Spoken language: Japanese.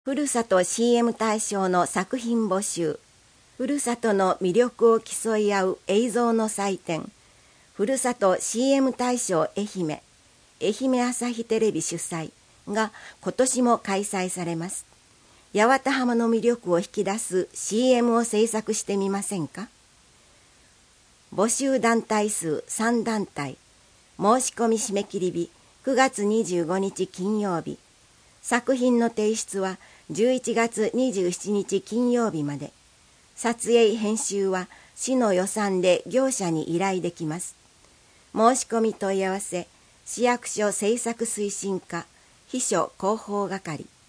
ふるさと CM 大賞の作品募集、ふるさとの魅力を競い合う映像の祭典、ふるさと CM 大賞愛媛、愛媛朝日テレビ主催が今年も開催されます。八幡浜の魅力を引き出す CM を制作してみませんか？募集団体数3団体、申し込み締め切り日9月25日金曜日、作品の提出は11月27日金曜日まで。撮影編集は市の予算で業者に依頼できます。申し込み問い合わせ、市役所制作推進課秘書広報係。